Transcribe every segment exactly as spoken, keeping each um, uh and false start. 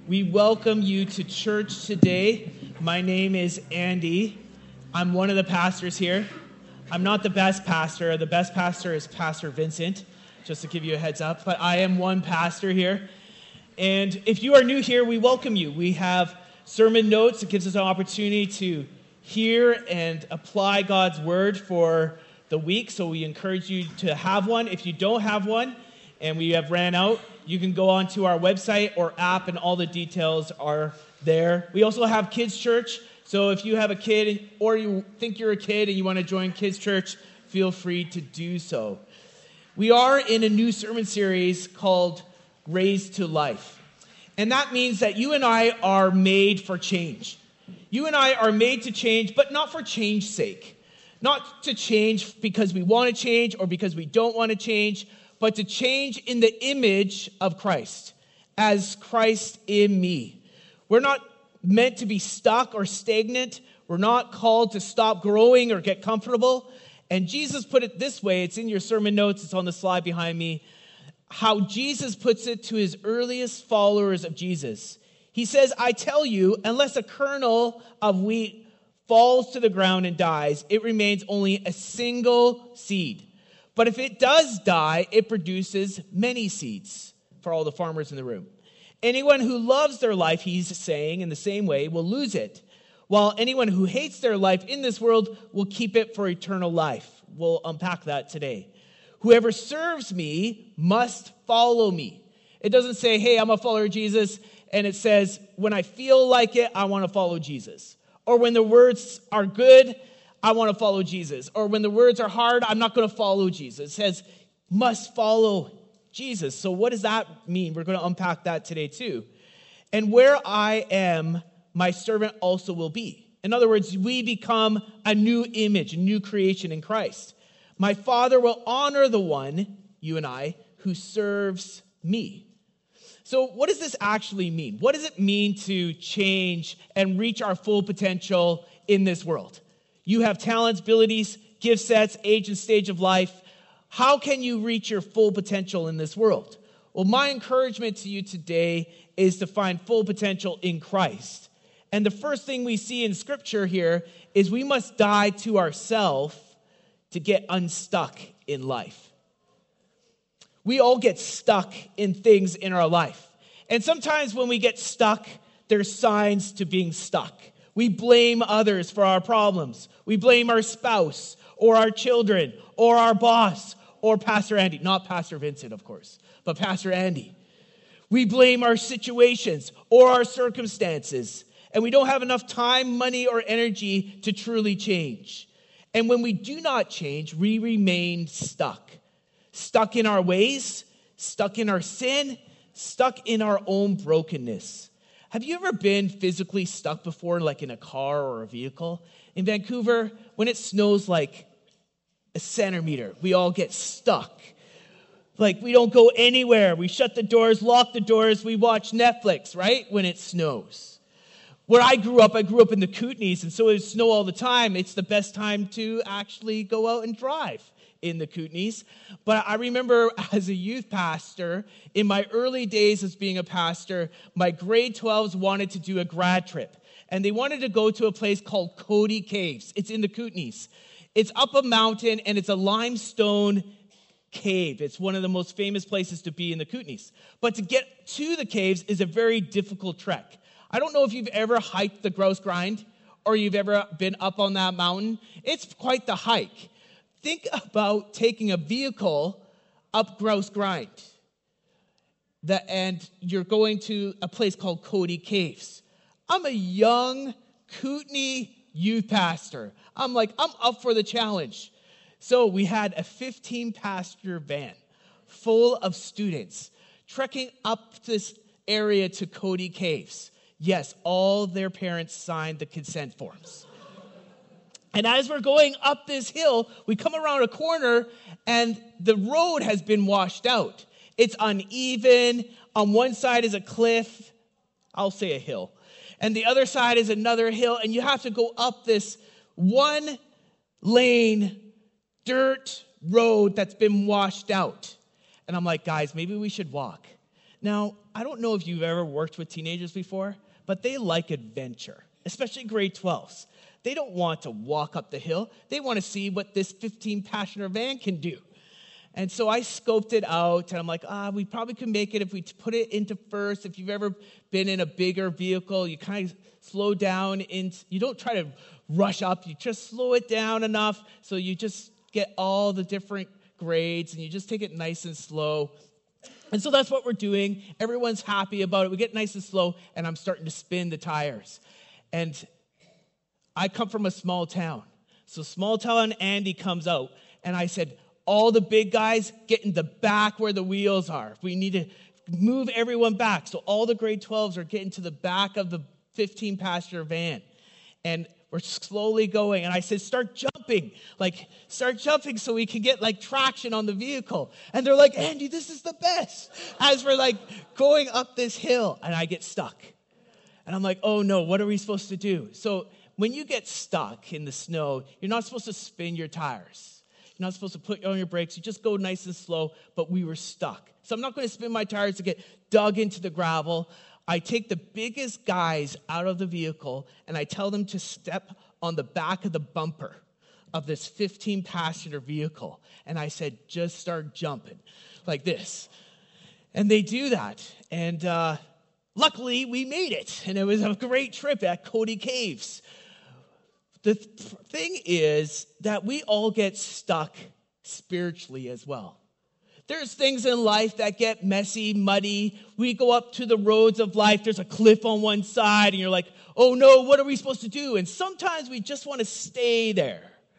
We welcome you to church today. My name is Andy. I'm one of the pastors here. I'm not the best pastor. The best pastor is Pastor Vincent, just to give you a heads up. But I am one pastor here. And if you are new here, we welcome you. We have sermon notes. It gives us an opportunity to hear and apply God's word for the week. So we encourage you to have one. If you don't have one and we have ran out, you can go onto our website or app, and all the details are there. We also have Kids Church, so if you have a kid or you think you're a kid and you want to join Kids Church, feel free to do so. We are in a new sermon series called Raised to Life, and that means that you and I are made for change. You and I are made to change, but not for change's sake. Not to change because we want to change or because we don't want to change, but to change in the image of Christ, as Christ in me. We're not meant to be stuck or stagnant. We're not called to stop growing or get comfortable. And Jesus put it this way. It's in your sermon notes. It's on the slide behind me. How Jesus puts it to his earliest followers of Jesus. He says, I tell you, unless a kernel of wheat falls to the ground and dies, it remains only a single seed. But if it does die, it produces many seeds, for all the farmers in the room. Anyone who loves their life, he's saying, in the same way, will lose it, while anyone who hates their life in this world will keep it for eternal life. We'll unpack that today. Whoever serves me must follow me. It doesn't say, hey, I'm a follower of Jesus, and it says, when I feel like it, I want to follow Jesus. Or when the words are good, I want to follow Jesus. Or when the words are hard, I'm not going to follow Jesus. It says, must follow Jesus. So what does that mean? We're going to unpack that today too. And where I am, my servant also will be. In other words, we become a new image, a new creation in Christ. My Father will honor the one, you and I, who serves me. So what does this actually mean? What does it mean to change and reach our full potential in this world? You have talents, abilities, gift sets, age and stage of life. How can you reach your full potential in this world? Well, my encouragement to you today is to find full potential in Christ. And the first thing we see in Scripture here is we must die to ourselves to get unstuck in life. We all get stuck in things in our life. And sometimes when we get stuck, there's signs to being stuck. We blame others for our problems. We blame our spouse or our children or our boss or Pastor Andy. Not Pastor Vincent, of course, but Pastor Andy. We blame our situations or our circumstances. And we don't have enough time, money, or energy to truly change. And when we do not change, we remain stuck. Stuck in our ways, stuck in our sin, stuck in our own brokenness. Have you ever been physically stuck before, like in a car or a vehicle? In Vancouver, when it snows like a centimeter, we all get stuck. Like we don't go anywhere. We shut the doors, lock the doors. We watch Netflix, right, when it snows. Where I grew up, I grew up in the Kootenays, and so it would snow all the time. It's the best time to actually go out and drive in the Kootenays. But I remember as a youth pastor, in my early days as being a pastor, my grade twelves wanted to do a grad trip. And they wanted to go to a place called Cody Caves. It's in the Kootenays. It's up a mountain, and it's a limestone cave. It's one of the most famous places to be in the Kootenays. But to get to the caves is a very difficult trek. I don't know if you've ever hiked the Grouse Grind or you've ever been up on that mountain. It's quite the hike. Think about taking a vehicle up Grouse Grind, the, and you're going to a place called Cody Caves. I'm a young Kootenay youth pastor. I'm like, I'm up for the challenge. So we had a fifteen-passenger van full of students trekking up this area to Cody Caves. Yes, all their parents signed the consent forms. And as we're going up this hill, we come around a corner, and the road has been washed out. It's uneven. On one side is a cliff. I'll say a hill. And the other side is another hill, and you have to go up this one-lane dirt road that's been washed out. And I'm like, guys, maybe we should walk. Now, I don't know if you've ever worked with teenagers before, but they like adventure, especially grade twelves. They don't want to walk up the hill. They want to see what this fifteen-passenger van can do. And so I scoped it out, and I'm like, ah, we probably could make it if we put it into first. If you've ever been in a bigger vehicle, you kind of slow down. In, you don't try to rush up. You just slow it down enough so you just get all the different grades, and you just take it nice and slow. And so that's what we're doing. Everyone's happy about it. We get nice and slow, and I'm starting to spin the tires. And I come from a small town. So small town Andy comes out, and I said, all the big guys get in the back where the wheels are. We need to move everyone back. So all the grade twelves are getting to the back of the fifteen-passenger van. And we're slowly going. And I said, start jumping. Like, start jumping so we can get, like, traction on the vehicle. And they're like, Andy, this is the best. As we're, like, going up this hill. And I get stuck. And I'm like, oh, no, what are we supposed to do? So when you get stuck in the snow, you're not supposed to spin your tires. You're not supposed to put on your brakes. You just go nice and slow, but we were stuck. So I'm not going to spin my tires to get dug into the gravel. I take the biggest guys out of the vehicle, and I tell them to step on the back of the bumper of this fifteen-passenger vehicle. And I said, just start jumping like this. And they do that. And uh, luckily, we made it. And it was a great trip at Cody Caves. The th- thing is that we all get stuck spiritually as well. There's things in life that get messy, muddy. We go up to the roads of life. There's a cliff on one side, and you're like, oh no, what are we supposed to do? And sometimes we just want to stay there.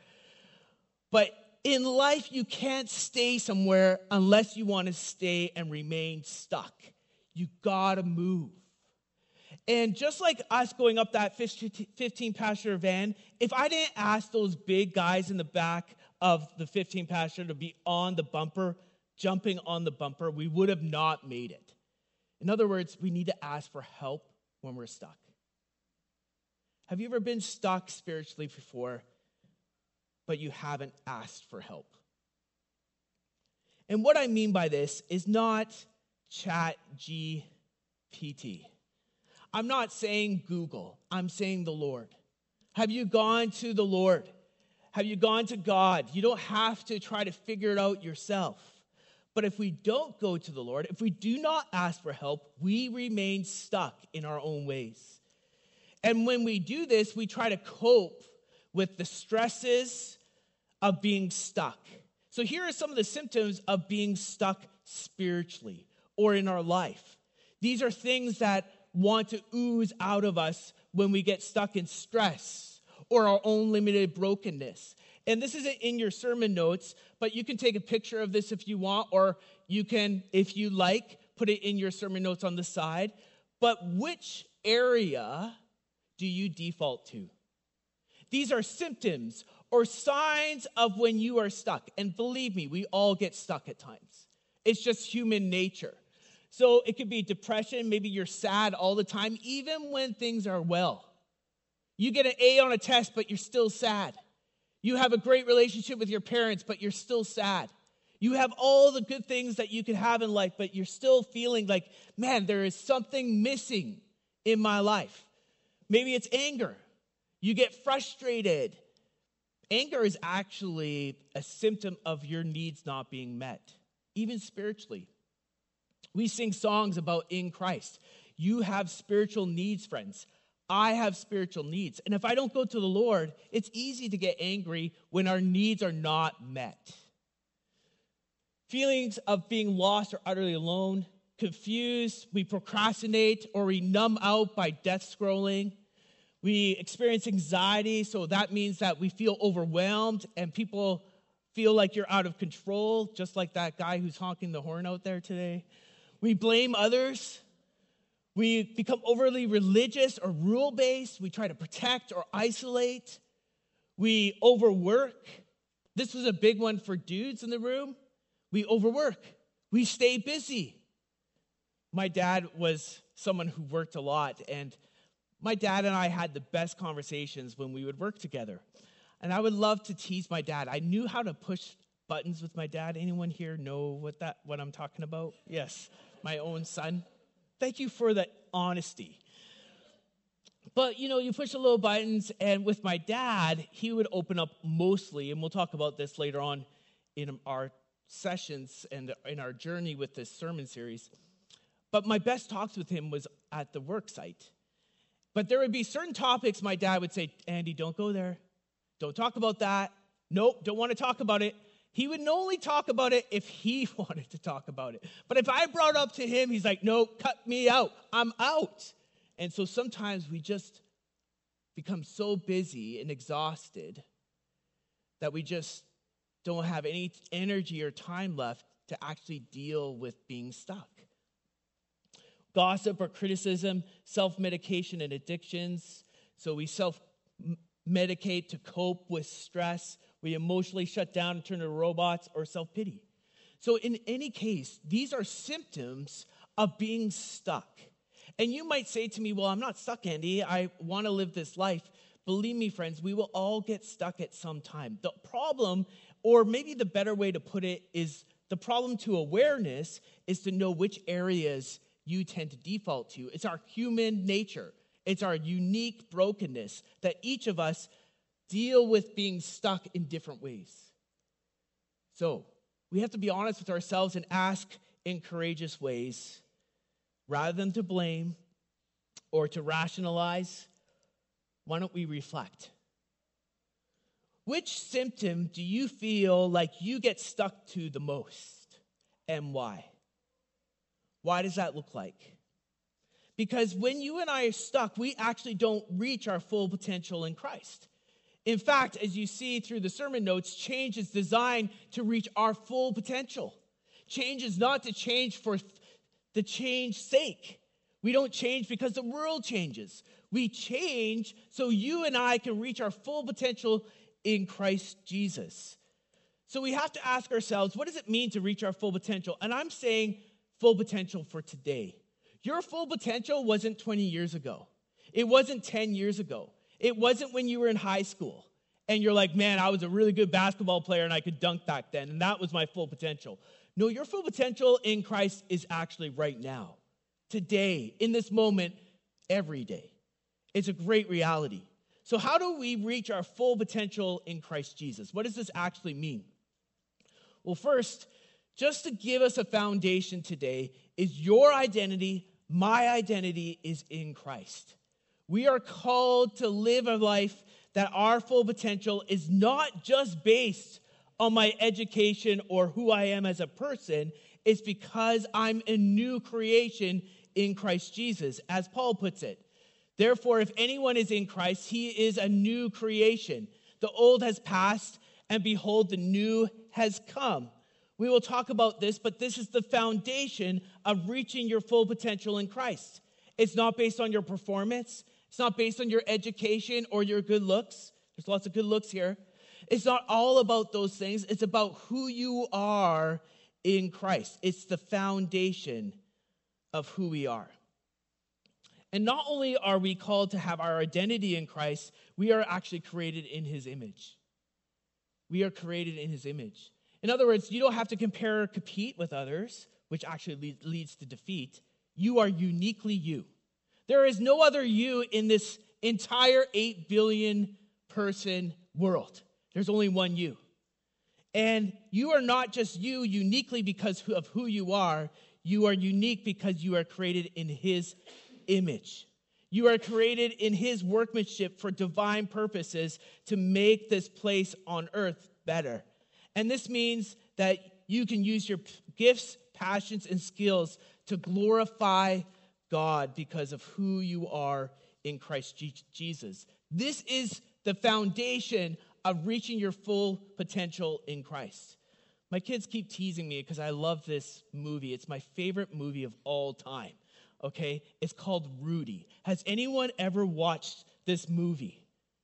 But in life, you can't stay somewhere unless you want to stay and remain stuck. You gotta move. And just like us going up that fifteen-passenger van, if I didn't ask those big guys in the back of the fifteen-passenger to be on the bumper, jumping on the bumper, we would have not made it. In other words, we need to ask for help when we're stuck. Have you ever been stuck spiritually before, but you haven't asked for help? And what I mean by this is not Chat G P T. I'm not saying Google. I'm saying the Lord. Have you gone to the Lord? Have you gone to God? You don't have to try to figure it out yourself. But if we don't go to the Lord, if we do not ask for help, we remain stuck in our own ways. And when we do this, we try to cope with the stresses of being stuck. So here are some of the symptoms of being stuck spiritually or in our life. These are things that want to ooze out of us when we get stuck in stress or our own limited brokenness. And this isn't in your sermon notes, but you can take a picture of this if you want, or you can, if you like, put it in your sermon notes on the side. But which area do you default to? These are symptoms or signs of when you are stuck. And believe me, we all get stuck at times. It's just human nature. So it could be depression. Maybe you're sad all the time, even when things are well. You get an A on a test, but you're still sad. You have a great relationship with your parents, but you're still sad. You have all the good things that you could have in life, but you're still feeling like, man, there is something missing in my life. Maybe it's anger. You get frustrated. Anger is actually a symptom of your needs not being met, even spiritually. We sing songs about in Christ. You have spiritual needs, friends. I have spiritual needs. And if I don't go to the Lord, it's easy to get angry when our needs are not met. Feelings of being lost or utterly alone, confused, we procrastinate or we numb out by death scrolling. We experience anxiety, so that means that we feel overwhelmed and people feel like you're out of control, just like that guy who's honking the horn out there today. We blame others. We become overly religious or rule-based. We try to protect or isolate. We overwork. This was a big one for dudes in the room. We overwork. We stay busy. My dad was someone who worked a lot, and my dad and I had the best conversations when we would work together. And I would love to tease my dad. I knew how to push buttons with my dad. Anyone here know what that what I'm talking about? Yes. my own son. Thank you for the honesty. But, you know, you push the little buttons, and with my dad, he would open up mostly, and we'll talk about this later on in our sessions and in our journey with this sermon series. But my best talks with him was at the work site. But there would be certain topics my dad would say, Andy, don't go there. Don't talk about that. Nope, don't want to talk about it. He would only talk about it if he wanted to talk about it. But if I brought it up to him, he's like, no, cut me out. I'm out. And so sometimes we just become so busy and exhausted that we just don't have any energy or time left to actually deal with being stuck. Gossip or criticism, self-medication and addictions. So we self-medicate to cope with stress. We emotionally shut down and turn to robots, or self-pity. So in any case, these are symptoms of being stuck. And you might say to me, well, I'm not stuck, Andy. I want to live this life. Believe me, friends, we will all get stuck at some time. The problem, or maybe the better way to put it, is the problem to awareness is to know which areas you tend to default to. It's our human nature. It's our unique brokenness that each of us deal with being stuck in different ways. So we have to be honest with ourselves and ask in courageous ways, rather than to blame or to rationalize. Why don't we reflect? Which symptom do you feel like you get stuck to the most, and why? Why does that look like? Because when you and I are stuck, we actually don't reach our full potential in Christ. In fact, as you see through the sermon notes, change is designed to reach our full potential. Change is not to change for the change's sake. We don't change because the world changes. We change so you and I can reach our full potential in Christ Jesus. So we have to ask ourselves, what does it mean to reach our full potential? And I'm saying full potential for today. Your full potential wasn't twenty years ago. It wasn't ten years ago. It wasn't when you were in high school and you're like, man, I was a really good basketball player and I could dunk back then, and that was my full potential. No, your full potential in Christ is actually right now, today, in this moment, every day. It's a great reality. So how do we reach our full potential in Christ Jesus? What does this actually mean? Well, first, just to give us a foundation today, is your identity, my identity is in Christ. We are called to live a life that our full potential is not just based on my education or who I am as a person. It's because I'm a new creation in Christ Jesus, as Paul puts it. Therefore, if anyone is in Christ, he is a new creation. The old has passed, and behold, the new has come. We will talk about this, but this is the foundation of reaching your full potential in Christ. It's not based on your performance. It's not based on your education or your good looks. There's lots of good looks here. It's not all about those things. It's about who you are in Christ. It's the foundation of who we are. And not only are we called to have our identity in Christ, we are actually created in his image. We are created in his image. In other words, you don't have to compare or compete with others, which actually leads to defeat. You are uniquely you. There is no other you in this entire eight billion person world. There's only one you. And you are not just you uniquely because of who you are. You are unique because you are created in his image. You are created in his workmanship for divine purposes to make this place on earth better. And this means that you can use your gifts, passions, and skills to glorify God because of who you are in Christ Jesus. This is the foundation of reaching your full potential in Christ. My kids keep teasing me because I love this movie. It's my favorite movie of all time, okay? It's called Rudy. Has anyone ever watched this movie?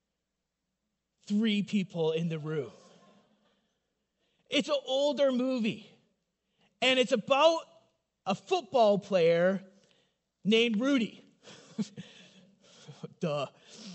Three people in the room. It's an older movie, and it's about a football player named Rudy. Duh.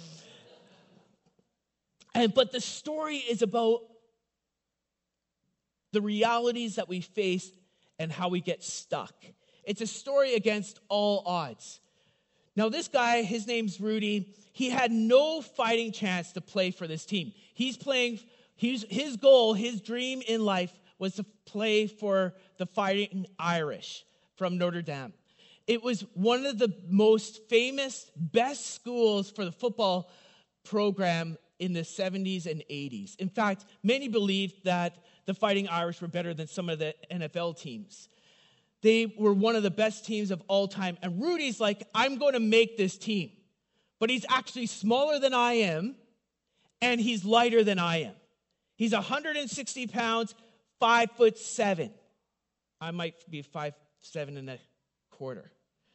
And but the story is about the realities that we face and how we get stuck. It's a story against all odds. Now, this guy, his name's Rudy. He had no fighting chance to play for this team. He's playing, he's, his goal, his dream in life was to play for the Fighting Irish from Notre Dame. It was one of the most famous, best schools for the football program in the seventies and eighties. In fact, many believed that the Fighting Irish were better than some of the N F L teams. They were one of the best teams of all time. And Rudy's like, I'm going to make this team. But he's actually smaller than I am, and he's lighter than I am. He's one hundred sixty pounds, five foot seven. I might be five seven and a quarter.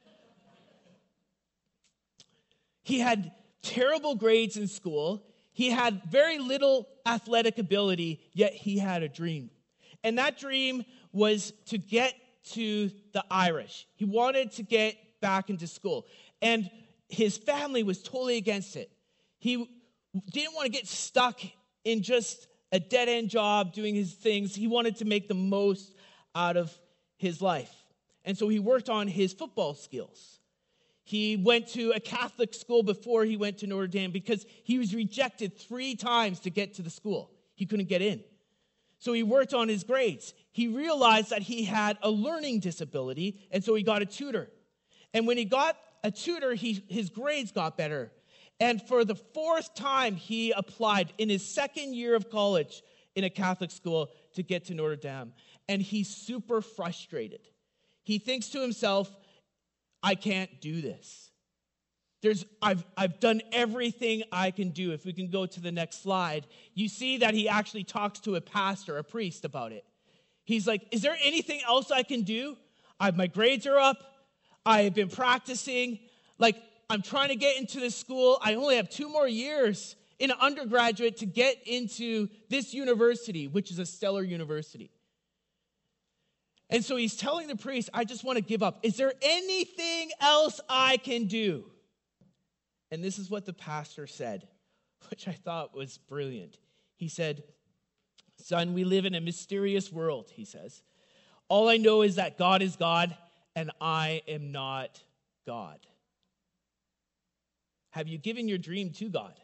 He had terrible grades in school. He had very little athletic ability, yet he had a dream. And that dream was to get to the Irish. He wanted to get back into school. And his family was totally against it. He didn't want to get stuck in just a dead-end job doing his things. He wanted to make the most out of his life. And so he worked on his football skills. He went to a Catholic school before he went to Notre Dame because he was rejected three times to get to the school. He couldn't get in. So he worked on his grades. He realized that he had a learning disability, and so he got a tutor. And when he got a tutor, he, his grades got better. And for the fourth time, he applied in his second year of college in a Catholic school to get to Notre Dame. And he's super frustrated. He thinks to himself, I can't do this. There's, I've, I've done everything I can do. If we can go to the next slide, you see that he actually talks to a pastor, a priest, about it. He's like, is there anything else I can do? I've, my grades are up. I have been practicing. Like, I'm trying to get into this school. I only have two more years in an undergraduate to get into this university, which is a stellar university. And so he's telling the priest, I just want to give up. Is there anything else I can do? And this is what the pastor said, which I thought was brilliant. He said, son, we live in a mysterious world, he says. All I know is that God is God and I am not God. Have you given your dream to God?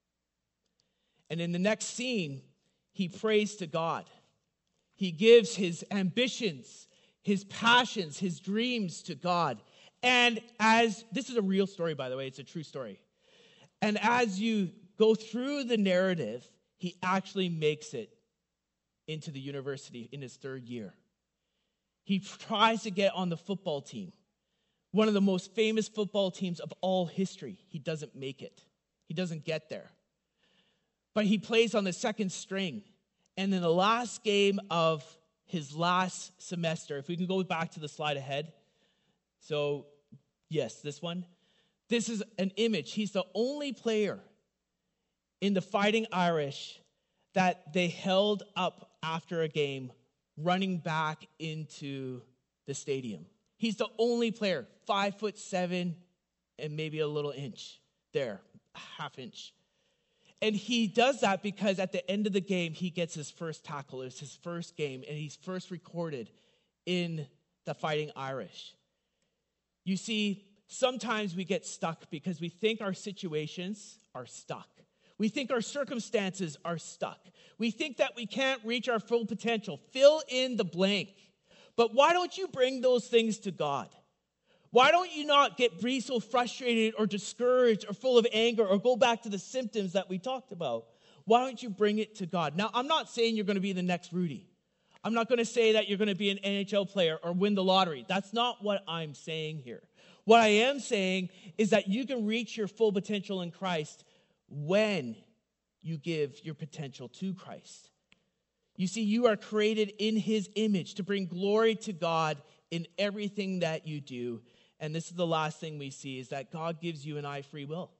And in the next scene, he prays to God. He gives his ambitions, his passions, his dreams to God. And as, this is a real story, by the way, it's a true story. And as you go through the narrative, he actually makes it into the university in his third year. He tries to get on the football team, one of the most famous football teams of all history. He doesn't make it. He doesn't get there. But he plays on the second string. And in the last game of his last semester, if we can go back to the slide ahead. So, yes, this one. This is an image. He's the only player in the Fighting Irish that they held up after a game running back into the stadium. He's the only player, five foot seven and maybe a little inch there, a half inch. And he does that because at the end of the game, he gets his first tackle. It's his first game, and he's first recorded in the Fighting Irish. You see, sometimes we get stuck because we think our situations are stuck. We think our circumstances are stuck. We think that we can't reach our full potential. Fill in the blank. But why don't you bring those things to God? Why don't you not get be so frustrated or discouraged or full of anger or go back to the symptoms that we talked about? Why don't you bring it to God? Now, I'm not saying you're going to be the next Rudy. I'm not going to say that you're going to be an N H L player or win the lottery. That's not what I'm saying here. What I am saying is that you can reach your full potential in Christ when you give your potential to Christ. You see, you are created in his image to bring glory to God in everything that you do. And this is the last thing we see, is that God gives you and I free will.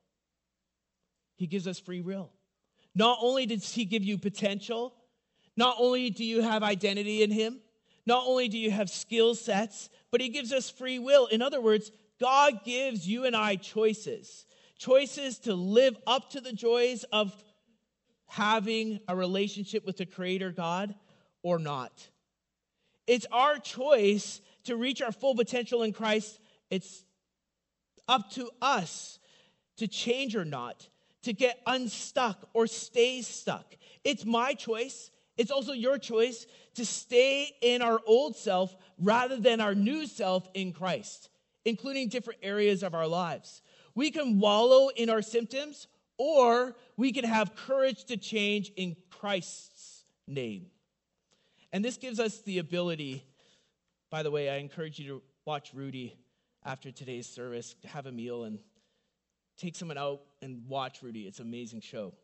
He gives us free will. Not only does he give you potential, not only do you have identity in him, not only do you have skill sets, but he gives us free will. In other words, God gives you and I choices. Choices to live up to the joys of having a relationship with the Creator God or not. It's our choice to reach our full potential in Christ, it's up to us to change or not, to get unstuck or stay stuck. It's my choice. It's also your choice to stay in our old self rather than our new self in Christ, including different areas of our lives. We can wallow in our symptoms, or we can have courage to change in Christ's name. And this gives us the ability, by the way, I encourage you to watch Rudy after today's service, to have a meal and take someone out and watch Rudy. It's an amazing show.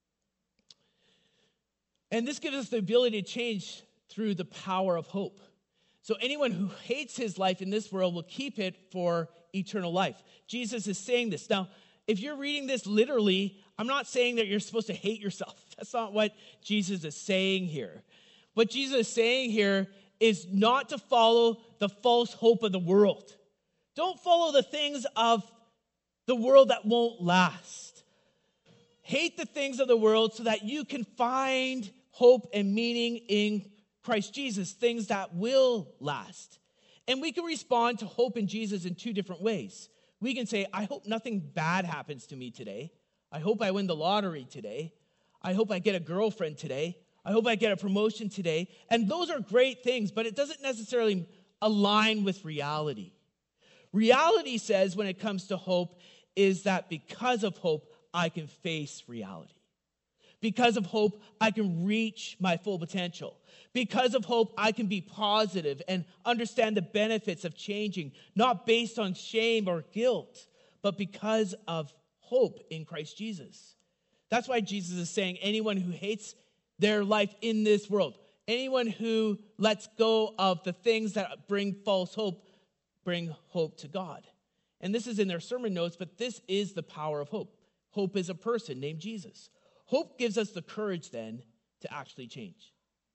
And this gives us the ability to change through the power of hope. So anyone who hates his life in this world will keep it for eternal life. Jesus is saying this. Now, if you're reading this literally, I'm not saying that you're supposed to hate yourself. That's not what Jesus is saying here. What Jesus is saying here is not to follow the false hope of the world. Don't follow the things of the world that won't last. Hate the things of the world so that you can find hope and meaning in Christ Jesus, things that will last. And we can respond to hope in Jesus in two different ways. We can say, I hope nothing bad happens to me today. I hope I win the lottery today. I hope I get a girlfriend today. I hope I get a promotion today. And those are great things, but it doesn't necessarily align with reality. Reality says, when it comes to hope, is that because of hope, I can face reality. Because of hope, I can reach my full potential. Because of hope, I can be positive and understand the benefits of changing, not based on shame or guilt, but because of hope in Christ Jesus. That's why Jesus is saying anyone who hates their life in this world, anyone who lets go of the things that bring false hope, bring hope to God. And this is in their sermon notes, but this is the power of hope. Hope is a person named Jesus. Hope gives us the courage then to actually change.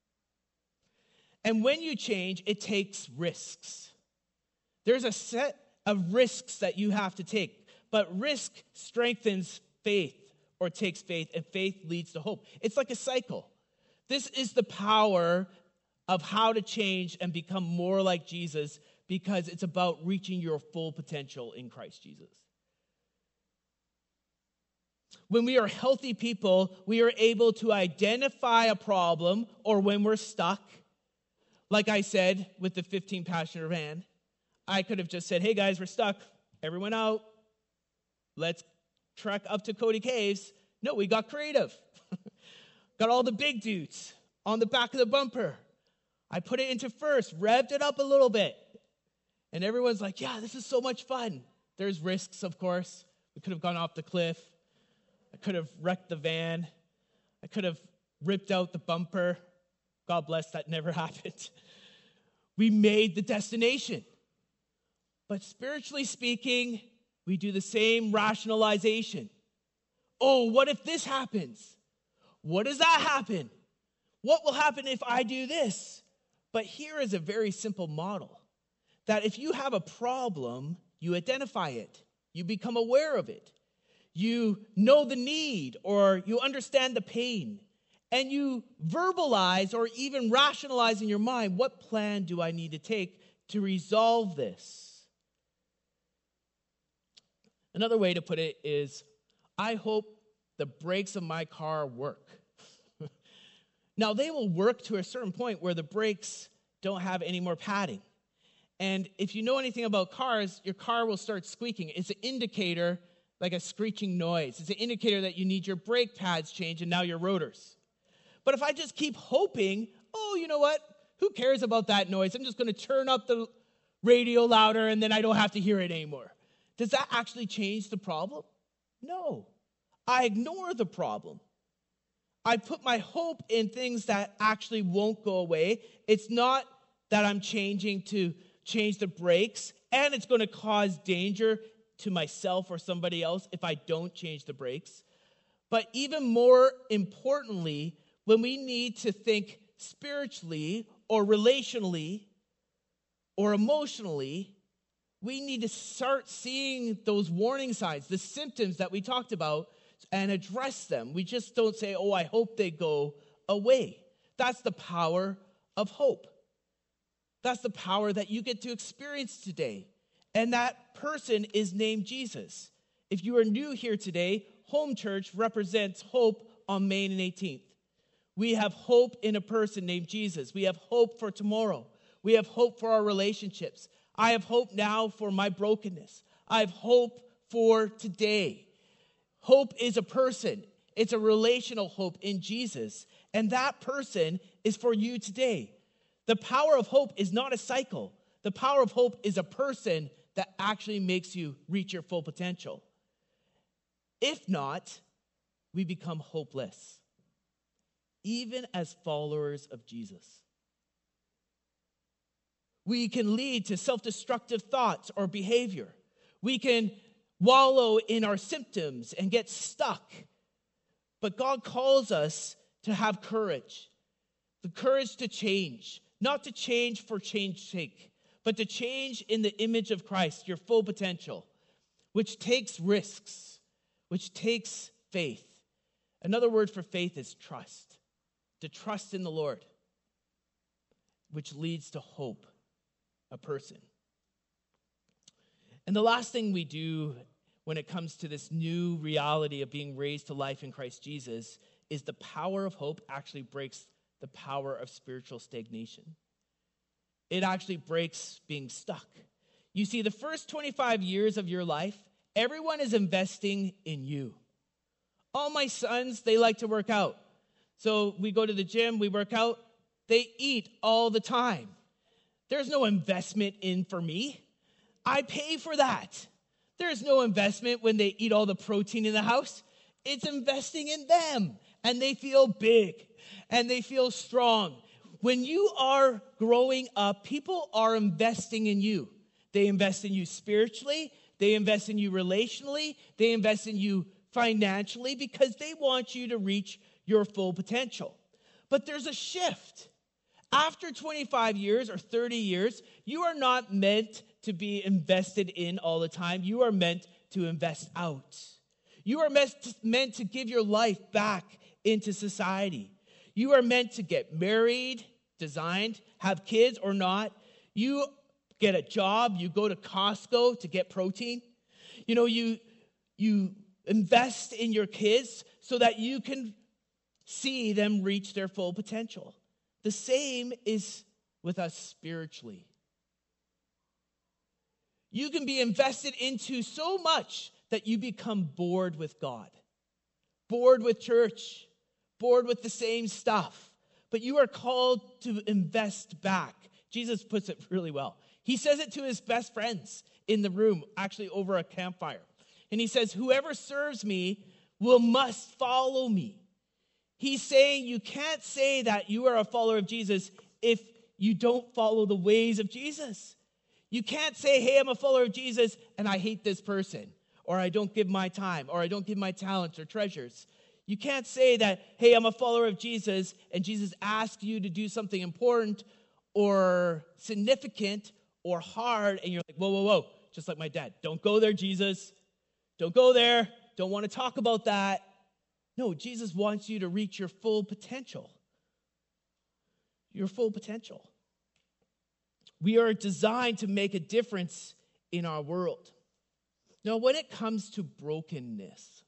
And when you change, it takes risks. There's a set of risks that you have to take, but risk strengthens faith or takes faith, and faith leads to hope. It's like a cycle. This is the power of how to change and become more like Jesus, because it's about reaching your full potential in Christ Jesus. When we are healthy people, we are able to identify a problem, or when we're stuck, like I said with the fifteen-passenger van, I could have just said, hey guys, we're stuck. Everyone out. Let's trek up to Cody Caves. No, we got creative. Got all the big dudes on the back of the bumper. I put it into first, revved it up a little bit. And everyone's like, yeah, this is so much fun. There's risks, of course. We could have gone off the cliff. I could have wrecked the van. I could have ripped out the bumper. God bless, that never happened. We made the destination. But spiritually speaking, we do the same rationalization. Oh, what if this happens? What does that happen? What will happen if I do this? But here is a very simple model. That if you have a problem, you identify it. You become aware of it. You know the need, or you understand the pain. And you verbalize or even rationalize in your mind, what plan do I need to take to resolve this? Another way to put it is, I hope the brakes of my car work. Now, they will work to a certain point where the brakes don't have any more padding. And if you know anything about cars, your car will start squeaking. It's an indicator, like a screeching noise. It's an indicator that you need your brake pads changed and now your rotors. But if I just keep hoping, oh, you know what? Who cares about that noise? I'm just going to turn up the radio louder and then I don't have to hear it anymore. Does that actually change the problem? No. I ignore the problem. I put my hope in things that actually won't go away. It's not that I'm changing to change the brakes, and it's going to cause danger to myself or somebody else if I don't change the brakes. But even more importantly, when we need to think spiritually or relationally or emotionally, we need to start seeing those warning signs, the symptoms that we talked about, and address them. We just don't say, oh, I hope they go away. That's the power of hope. That's the power that you get to experience today. And that person is named Jesus. If you are new here today, Home Church represents hope on May eighteenth. We have hope in a person named Jesus. We have hope for tomorrow. We have hope for our relationships. I have hope now for my brokenness. I have hope for today. Hope is a person. It's a relational hope in Jesus. And that person is for you today. The power of hope is not a cycle. The power of hope is a person that actually makes you reach your full potential. If not, we become hopeless, even as followers of Jesus. We can lead to self-destructive thoughts or behavior. We can wallow in our symptoms and get stuck. But God calls us to have courage, the courage to change, not to change for change's sake, but to change in the image of Christ, your full potential, which takes risks, which takes faith. Another word for faith is trust, to trust in the Lord, which leads to hope, a person. And the last thing we do when it comes to this new reality of being raised to life in Christ Jesus is the power of hope actually breaks the power of spiritual stagnation. It actually breaks being stuck. You see, the first twenty-five years of your life, everyone is investing in you. All my sons, they like to work out. So we go to the gym, we work out, they eat all the time. There's no investment in for me. I pay for that. There's no investment when they eat all the protein in the house. It's investing in them. And they feel big. And they feel strong. When you are growing up, people are investing in you. They invest in you spiritually. They invest in you relationally. They invest in you financially because they want you to reach your full potential. But there's a shift. After twenty-five years or thirty years, you are not meant to be invested in all the time. You are meant to invest out. You are meant to, meant to give your life back into society. You are meant to get married, designed, have kids or not. You get a job. You go to Costco to get protein. You know, you, you invest in your kids so that you can see them reach their full potential. The same is with us spiritually. You can be invested into so much that you become bored with God, bored with church, bored with the same stuff. But you are called to invest back. Jesus puts it really well. He says it to his best friends in the room, actually over a campfire. And he says, whoever serves me will must follow me. He's saying you can't say that you are a follower of Jesus if you don't follow the ways of Jesus. You can't say, hey, I'm a follower of Jesus and I hate this person, or I don't give my time, or I don't give my talents or treasures. You can't say that, hey, I'm a follower of Jesus and Jesus asks you to do something important or significant or hard and you're like, whoa, whoa, whoa, just like my dad. Don't go there, Jesus. Don't go there. Don't want to talk about that. No, Jesus wants you to reach your full potential. Your full potential. We are designed to make a difference in our world. Now, when it comes to brokenness,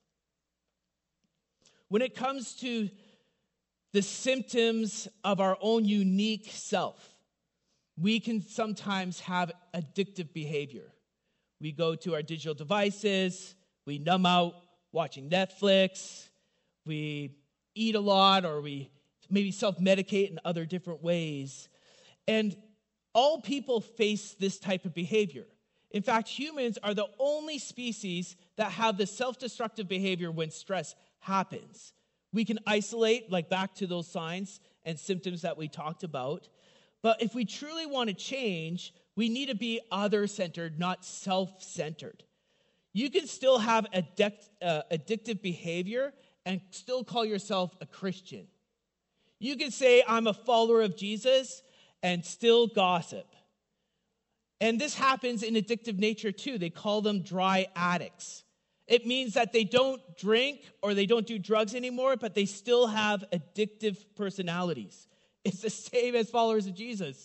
when it comes to the symptoms of our own unique self, we can sometimes have addictive behavior. We go to our digital devices, we numb out watching Netflix, we eat a lot, or we maybe self-medicate in other different ways. And all people face this type of behavior. In fact, humans are the only species that have the self-destructive behavior when stress happens. We can isolate, like back to those signs and symptoms that we talked about. But if we truly want to change, we need to be other-centered, not self-centered. You can still have addict, uh, addictive behavior and still call yourself a Christian. You can say, I'm a follower of Jesus, and still gossip. And this happens in addictive nature too. They call them dry addicts. It means that they don't drink or they don't do drugs anymore, but they still have addictive personalities. It's the same as followers of Jesus.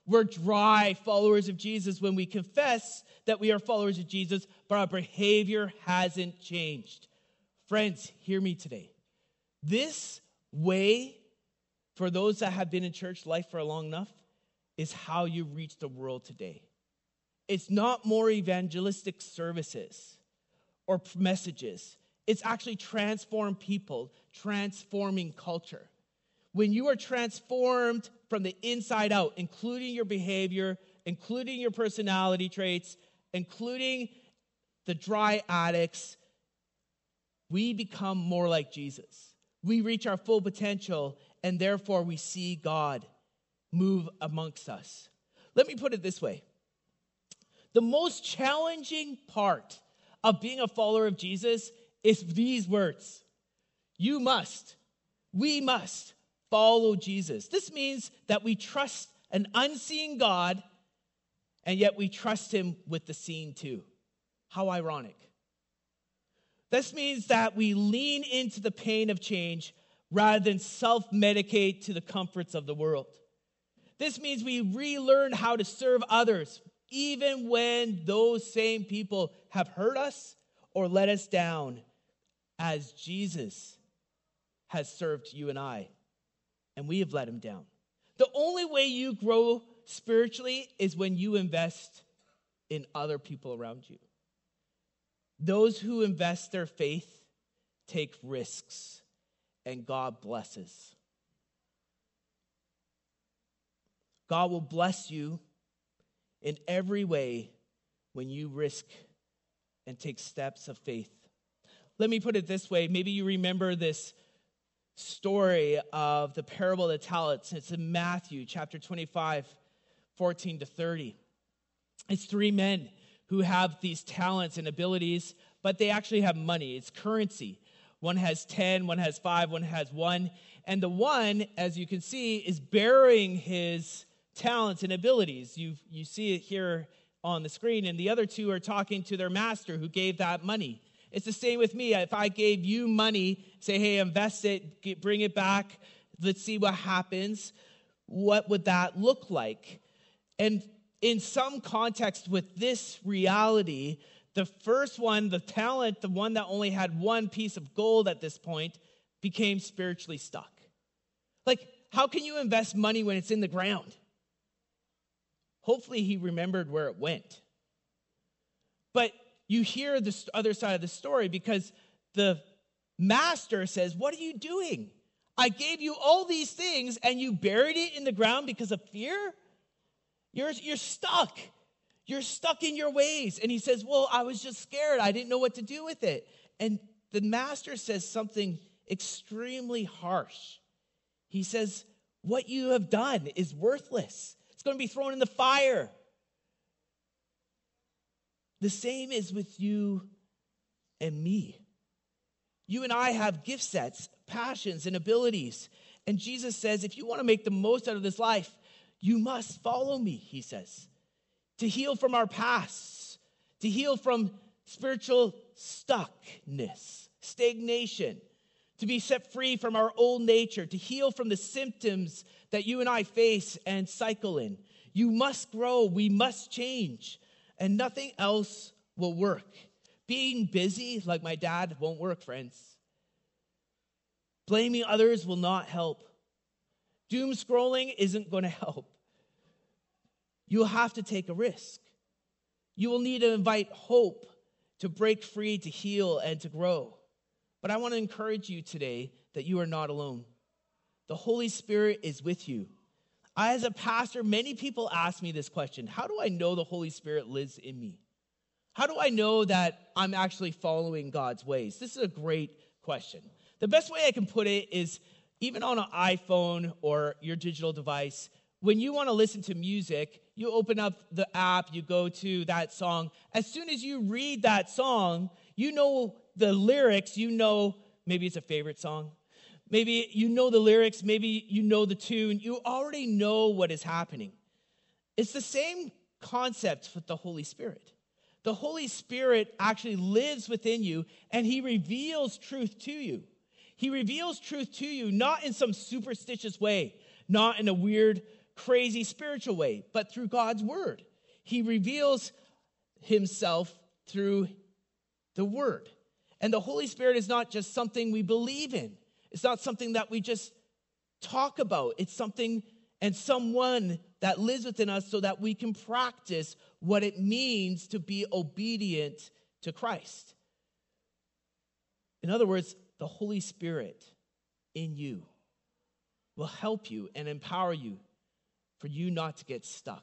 We're dry followers of Jesus when we confess that we are followers of Jesus, but our behavior hasn't changed. Friends, hear me today. This way, for those that have been in church life for long enough, is how you reach the world today. It's not more evangelistic services or messages. It's actually transform people, transforming culture. When you are transformed from the inside out, including your behavior, including your personality traits, including the dry addicts, we become more like Jesus. We reach our full potential, and therefore we see God move amongst us. Let me put it this way. The most challenging part of being a follower of Jesus is these words. You must, we must follow Jesus. This means that we trust an unseen God, and yet we trust him with the seen too. How ironic. This means that we lean into the pain of change rather than self-medicate to the comforts of the world. This means we relearn how to serve others, even when those same people have hurt us or let us down, as Jesus has served you and I, and we have let him down. The only way you grow spiritually is when you invest in other people around you. Those who invest their faith take risks, and God blesses. God will bless you in every way when you risk and take steps of faith. Let me put it this way. Maybe you remember this story of the parable of the talents. It's in Matthew chapter twenty-five, fourteen to thirty. It's three men who have these talents and abilities, but they actually have money. It's currency. One has ten, one has five, one has one. And the one, as you can see, is burying his talents and abilities. You you see it here on the screen. And the other two are talking to their master who gave that money. It's the same with me. If I gave you money, say, hey, invest it, get, bring it back, let's see what happens. What would that look like? And in some context with this reality, the first one, the talent, the one that only had one piece of gold at this point, became spiritually stuck. Like, how can you invest money when it's in the ground? Hopefully he remembered where it went. But you hear the other side of the story because the master says, what are you doing? I gave you all these things and you buried it in the ground because of fear? You're, you're stuck. You're stuck in your ways. And he says, well, I was just scared. I didn't know what to do with it. And the master says something extremely harsh. He says, what you have done is worthless. It's going to be thrown in the fire. The same is with you and me. You and I have gift sets, passions, and abilities. And Jesus says, if you want to make the most out of this life, you must follow me, he says. To heal from our pasts, to heal from spiritual stuckness, stagnation, to be set free from our old nature, to heal from the symptoms that you and I face and cycle in. You must grow, we must change, and nothing else will work. Being busy, like my dad, won't work, friends. Blaming others will not help. Doom scrolling isn't going to help. You'll have to take a risk. You will need to invite hope to break free, to heal, and to grow. But I want to encourage you today that you are not alone. The Holy Spirit is with you. I, as a pastor, many people ask me this question. How do I know the Holy Spirit lives in me? How do I know that I'm actually following God's ways? This is a great question. The best way I can put it is even on an iPhone or your digital device, when you want to listen to music, you open up the app, you go to that song. As soon as you read that song, you know the lyrics, you know, maybe it's a favorite song. Maybe you know the lyrics, maybe you know the tune. You already know what is happening. It's the same concept with the Holy Spirit. The Holy Spirit actually lives within you, and he reveals truth to you. He reveals truth to you, not in some superstitious way, not in a weird crazy spiritual way, but through God's word. He reveals himself through the word. And the Holy Spirit is not just something we believe in. It's not something that we just talk about. It's something and someone that lives within us so that we can practice what it means to be obedient to Christ. In other words, the Holy Spirit in you will help you and empower you for you not to get stuck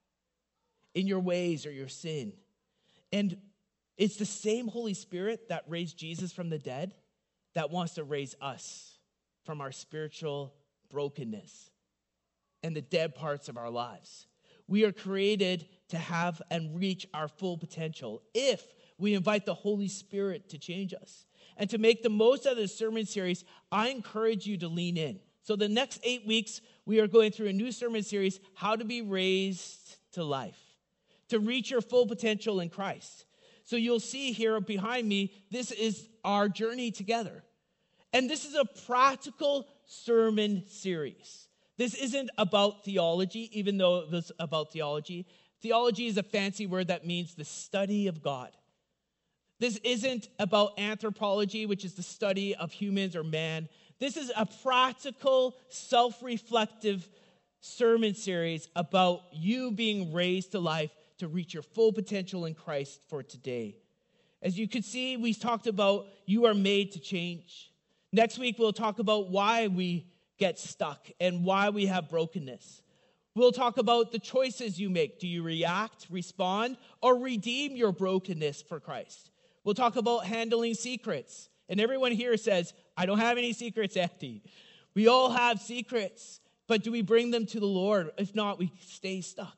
in your ways or your sin. And it's the same Holy Spirit that raised Jesus from the dead that wants to raise us from our spiritual brokenness and the dead parts of our lives. We are created to have and reach our full potential if we invite the Holy Spirit to change us. And to make the most of this sermon series, I encourage you to lean in. So the next eight weeks, we are going through a new sermon series, How to Be Raised to Life, to reach your full potential in Christ. So you'll see here behind me, this is our journey together. And this is a practical sermon series. This isn't about theology, even though it was about theology. Theology is a fancy word that means the study of God. This isn't about anthropology, which is the study of humans or man. This is a practical, self-reflective sermon series about you being raised to life to reach your full potential in Christ for today. As you can see, we talked about you are made to change. Next week, we'll talk about why we get stuck and why we have brokenness. We'll talk about the choices you make. Do you react, respond, or redeem your brokenness for Christ? We'll talk about handling secrets. And everyone here says, I don't have any secrets, Andy. We all have secrets, but do we bring them to the Lord? If not, we stay stuck.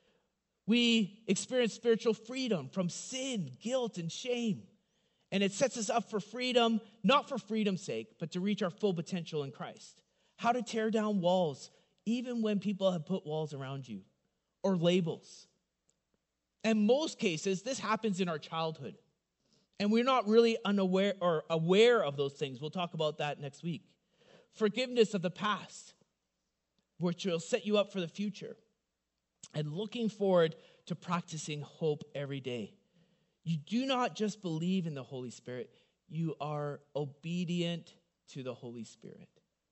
We experience spiritual freedom from sin, guilt, and shame. And it sets us up for freedom, not for freedom's sake, but to reach our full potential in Christ. How to tear down walls, even when people have put walls around you, or labels. In most cases, this happens in our childhood. And we're not really unaware or aware of those things. We'll talk about that next week. Forgiveness of the past, which will set you up for the future. And looking forward to practicing hope every day. You do not just believe in the Holy Spirit, you are obedient to the Holy Spirit.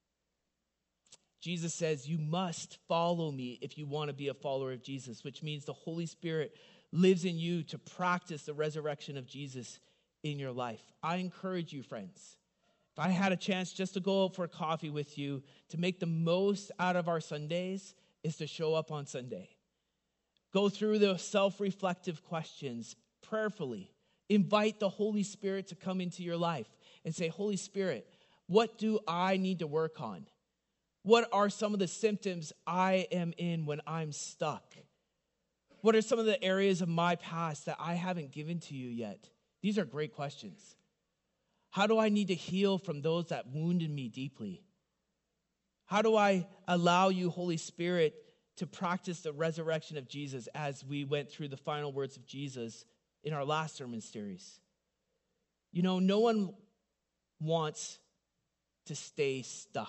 Jesus says you must follow me if you want to be a follower of Jesus, which means the Holy Spirit lives in you to practice the resurrection of Jesus in your life. I encourage you, friends, if I had a chance just to go out for coffee with you, to make the most out of our Sundays is to show up on Sunday. Go through the self-reflective questions prayerfully. Invite the Holy Spirit to come into your life and say, Holy Spirit, what do I need to work on? What are some of the symptoms I am in when I'm stuck? What are some of the areas of my past that I haven't given to you yet? These are great questions. How do I need to heal from those that wounded me deeply? How do I allow you, Holy Spirit, to practice the resurrection of Jesus as we went through the final words of Jesus in our last sermon series? You know, no one wants to stay stuck,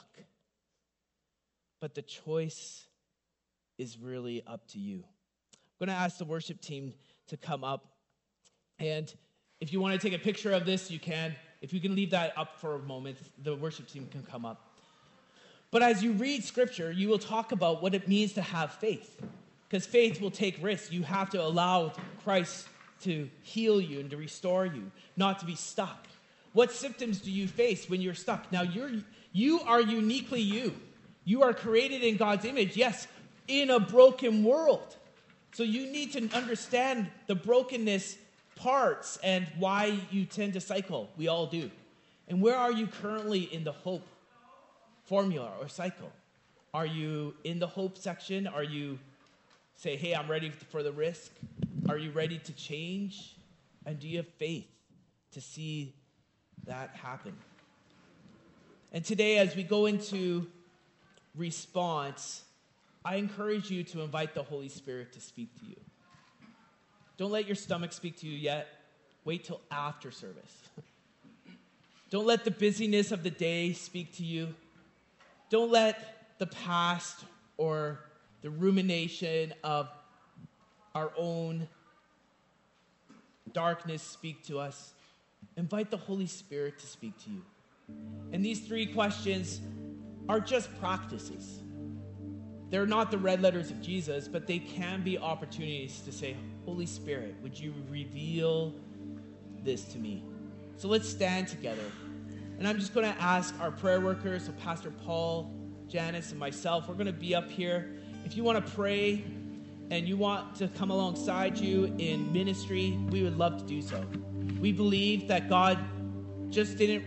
but the choice is really up to you. I'm going to ask the worship team to come up, and if you want to take a picture of this, you can. If you can leave that up for a moment, the worship team can come up. But as you read Scripture, you will talk about what it means to have faith, because faith will take risks. You have to allow Christ to heal you and to restore you, not to be stuck. What symptoms do you face when you're stuck? Now, you're, you are uniquely you. You are created in God's image, yes, in a broken world. So you need to understand the brokenness parts and why you tend to cycle. We all do. And where are you currently in the hope formula or cycle? Are you in the hope section? Are you say, hey, I'm ready for the risk? Are you ready to change? And do you have faith to see that happen? And today, as we go into response, I encourage you to invite the Holy Spirit to speak to you. Don't let your stomach speak to you yet. Wait till after service. Don't let the busyness of the day speak to you. Don't let the past or the rumination of our own darkness speak to us, invite the Holy Spirit to speak to you. And these three questions are just practices. They're not the red letters of Jesus, but they can be opportunities to say, Holy Spirit, would you reveal this to me? So let's stand together. And I'm just going to ask our prayer workers, so Pastor Paul, Janice, and myself, we're going to be up here. If you want to pray and you want to come alongside you in ministry, we would love to do so. We believe that God just didn't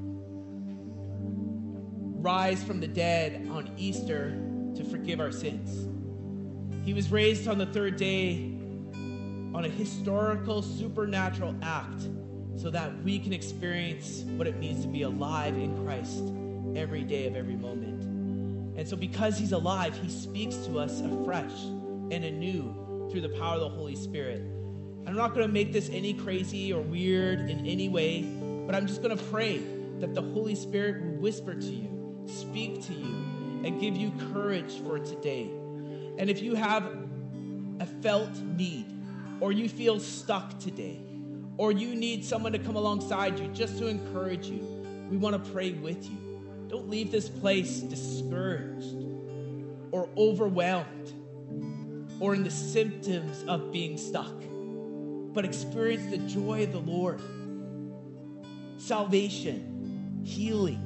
rise from the dead on Easter to forgive our sins. He was raised on the third day on a historical, supernatural act so that we can experience what it means to be alive in Christ every day of every moment. And so because he's alive, he speaks to us afresh and anew through the power of the Holy Spirit. I'm not going to make this any crazy or weird in any way, but I'm just going to pray that the Holy Spirit will whisper to you, speak to you, and give you courage for today. And if you have a felt need, or you feel stuck today, or you need someone to come alongside you just to encourage you, we want to pray with you. Don't leave this place discouraged or overwhelmed or in the symptoms of being stuck, but experience the joy of the Lord, salvation, healing,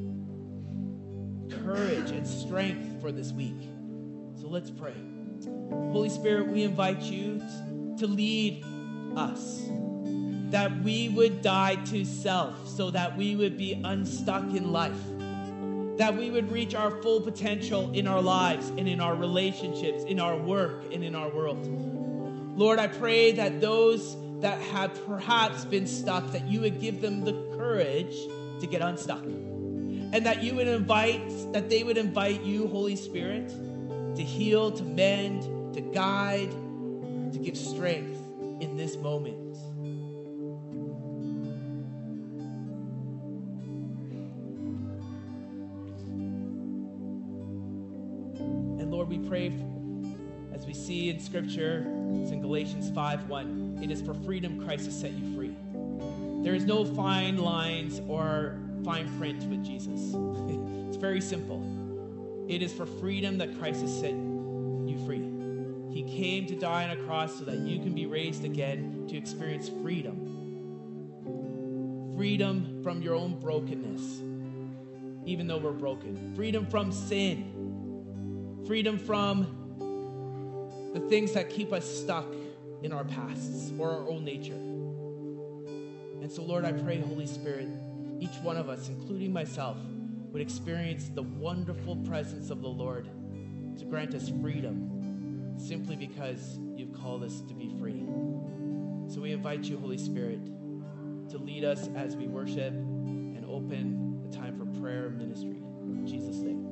courage, and strength for this week. So let's pray. Holy Spirit, we invite you to lead us, that we would die to self so that we would be unstuck in life, that we would reach our full potential in our lives and in our relationships, in our work, and in our world. Lord, I pray that those that have perhaps been stuck, that you would give them the courage to get unstuck. And that you would invite, that they would invite you, Holy Spirit, to heal, to mend, to guide, to give strength in this moment. And Lord, we pray, as we see in Scripture, it's in Galatians five one, it is for freedom Christ has set you free. There is no fine lines or fine print with Jesus. It's very simple. It is for freedom that Christ has set you free. He came to die on a cross so that you can be raised again to experience freedom. Freedom from your own brokenness, even though we're broken. Freedom from sin. Freedom from the things that keep us stuck in our pasts or our own nature. And so, Lord, I pray, Holy Spirit, each one of us, including myself, would experience the wonderful presence of the Lord to grant us freedom simply because you've called us to be free. So we invite you, Holy Spirit, to lead us as we worship and open the time for prayer and ministry. In Jesus' name.